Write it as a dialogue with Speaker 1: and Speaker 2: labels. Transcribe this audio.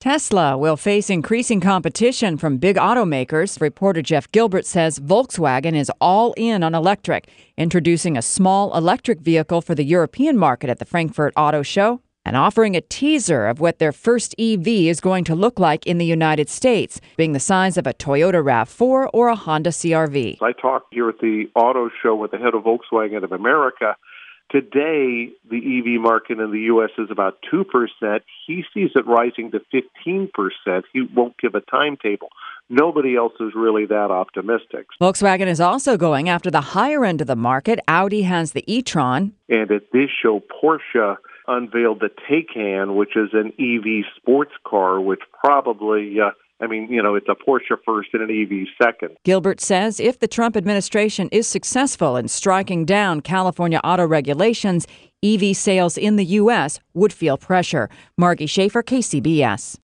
Speaker 1: Tesla will face increasing competition from big automakers. Reporter Jeff Gilbert says Volkswagen is all in on electric, introducing a small electric vehicle for the European market at the Frankfurt Auto Show and offering a teaser of what their first EV is going to look like in the United States, being the size of a Toyota RAV4 or a Honda CR-V.
Speaker 2: I talked here at the auto show with the head of Volkswagen of America. Today, the EV market in the U.S. is about 2%. He sees it rising to 15%. He won't give a timetable. Nobody else is really that optimistic.
Speaker 1: Volkswagen is also going after the higher end of the market. Audi has the e-tron.
Speaker 2: And at this show, Porsche unveiled the Taycan, which is an EV sports car, which probably it's a Porsche first and an EV second.
Speaker 1: Gilbert says if the Trump administration is successful in striking down California auto regulations, EV sales in the U.S. would feel pressure. Margie Schaefer, KCBS.